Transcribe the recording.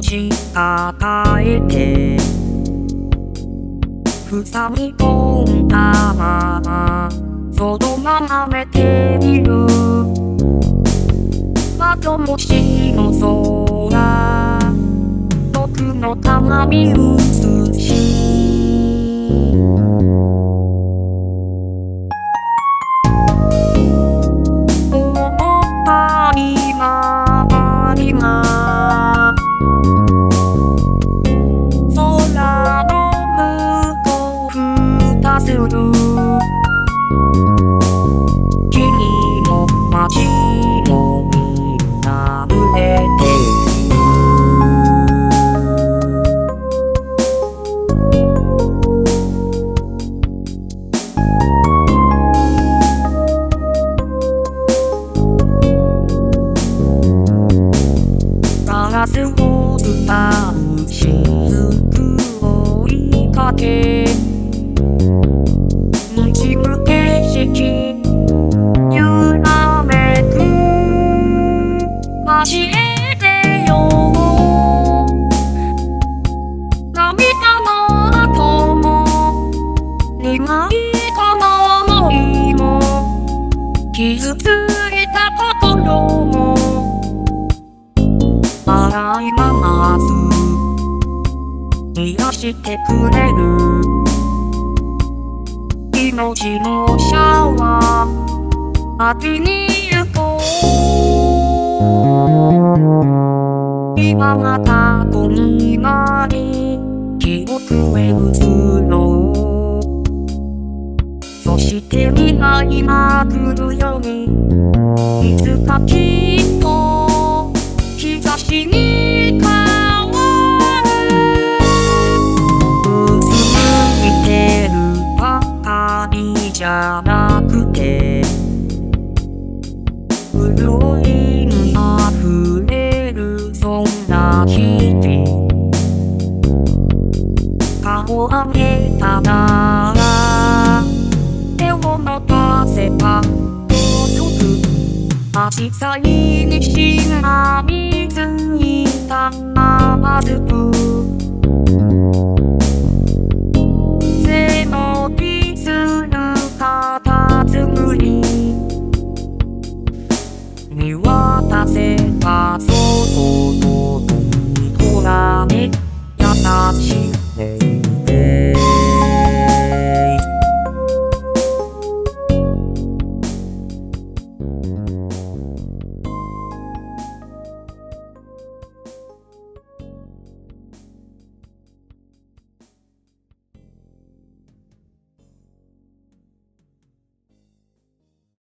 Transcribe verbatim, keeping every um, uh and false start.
命抱えて塞ぎ込んだままそのまま寝ている窓越しの空僕の鏡映し思った今治が空の向こうふたする君の街もみんな濡れているガラスを伝う雫を追いかけ滲む景色揺らめく交えてよ涙の後も苦いこの想いも傷ついた心も洗い流す癒してくれる命のシャワー浴びに行こう今またと今に記憶へ移すのそして未来が来るようにいつかきっと日差しに変わるうつむいてるばかりじゃなくて潤いにあふれるそんな日々顔を上げたなら手を伸ばせば届く明日に